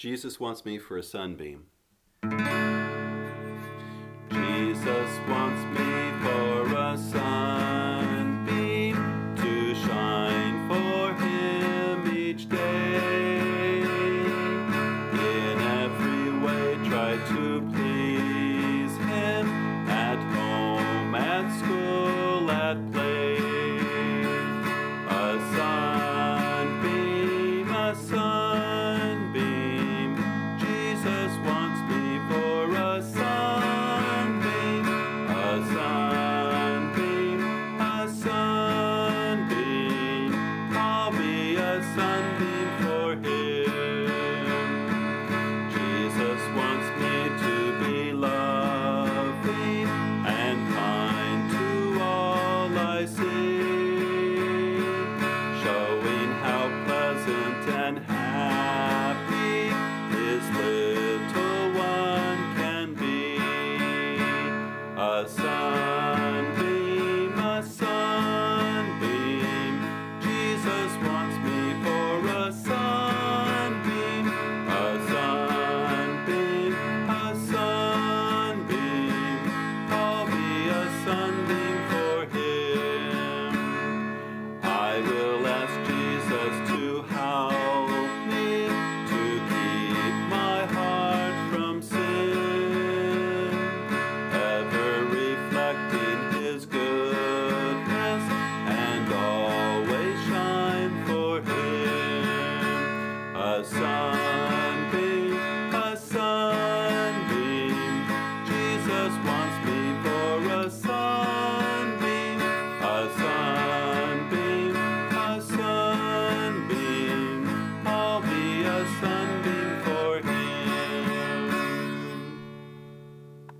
Jesus wants me for a sunbeam. Jesus wants me for a sunbeam to shine for him each day. In every way try to please him, at home, at school, at play. A sunbeam, a sunbeam. Jesus wants me for a sunbeam, a sunbeam, a sunbeam. I'll be a sunbeam for him. Jesus wants me to be loving and kind to all I see, showing how pleasant and happy his little one can be. A sunbeam, a sunbeam. Jesus wants me for a sunbeam, a sunbeam, a sunbeam. I'll be a sunbeam for him. I will ask Jesus to help me to keep my heart from sin, ever reflecting his goodness and always shine for him. A sun